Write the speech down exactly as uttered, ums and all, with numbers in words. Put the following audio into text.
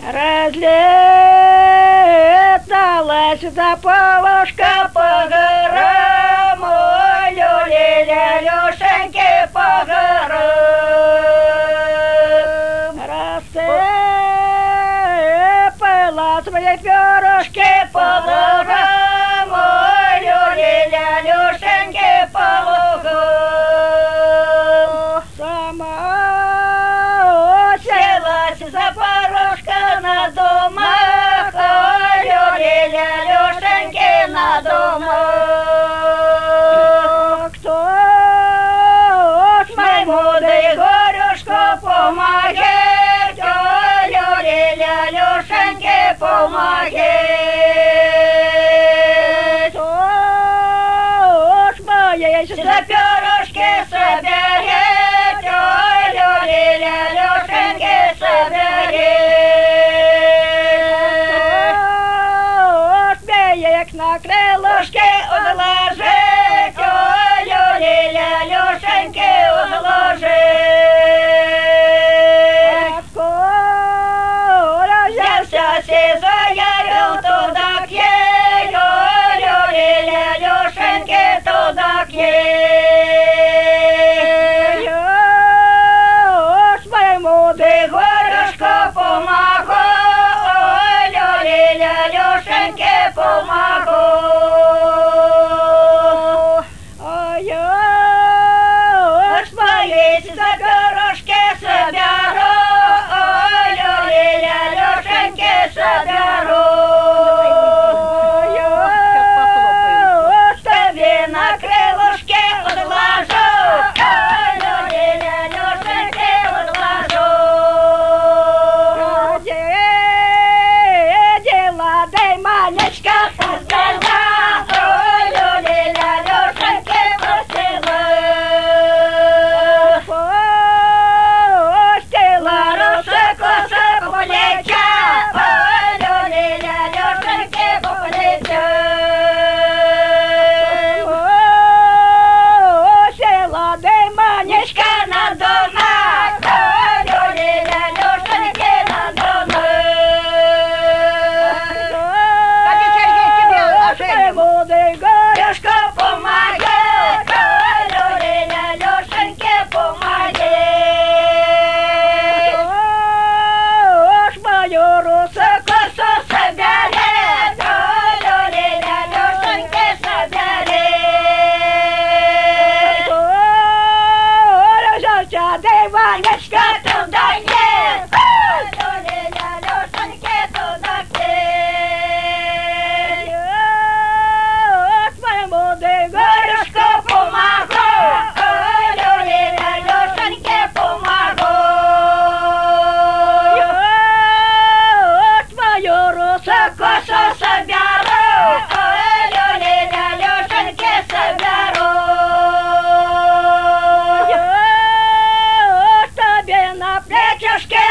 Разлеталась заполошка по горам, ой, люли-ля, Лешеньки по горам. Рассыпала свои перышки по лугам, ой, люли-ля, Лешеньки по лугам. Сама селась запорожка на домах, ой, люли-ля, Лешеньки на домах. Кто ж моему да Егорюшку помогет, ой, люли-ля, Лешеньки помогет. Кто ж моей за перышки соберет, ой, люли-ля, Лешеньки соберет. Кто ж беек на крылышке уложить, ой, люли-ля, Лешеньки уложить. Скоро взялся сизою туда к ей, ой, люли-ля, Лешеньки туда к ей. Я ж моему ты горюшку помогу, ой, люли-ля, Лешеньки помогу. А я ж мои за перышки соберу, ой, люли-ля, Лешеньки соберу. Я ж тебе на крылышке отложу, ой, люли-ля, Лешеньки отложу. Дела, дай манечка создала, ой, люли-ля, Лешеньки просила. Пустила русы косы по плеча, ой, люли-ля, Лешеньки по плеча. Пустила, дай манечка на домах, ой, люли-ля, Лешеньки на домах. Буду горюшка помогет, ой, люли-ля, Лешеньки помогет. Уж мою русу косу соберет, ой, люли-ля, Лешеньки соберет. Рожался, да Иванечка туда нет, ой, люли-ля, Лешеньки туда нет. Я твоему да горюшку помогу, ой, люли-ля, Лешеньки помогу. Я твою русу косу соберу, ой, люли-ля, Лешеньки соберу. Я тебе на плечушке